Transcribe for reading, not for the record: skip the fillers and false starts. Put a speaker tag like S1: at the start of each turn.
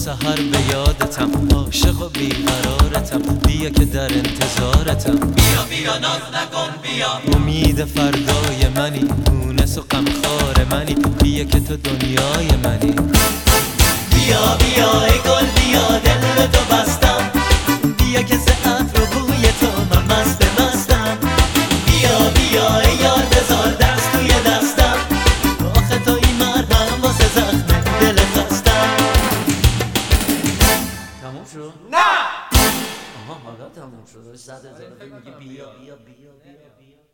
S1: سحر به یادتم، عاشق و بیقرارتم، بیا که در انتظارتم.
S2: بیا بیا ناز نکن بیا،
S1: امید فردای منی، مونس و غمخوار منی، بیا که تو دنیای منی.
S2: بیا بیا ای گل بیا، دل تو بستم، بیا که ز عطر و بوی تو من مست مستم. بیا بیا ای یار بذار دست توی دستم، آخه تو این مرهم واسه زخم دل خستم.
S3: تموم شد؟
S2: نه
S3: آها حالا تموم شد. 100,000 میگی بیا بیا بیا بیا بیا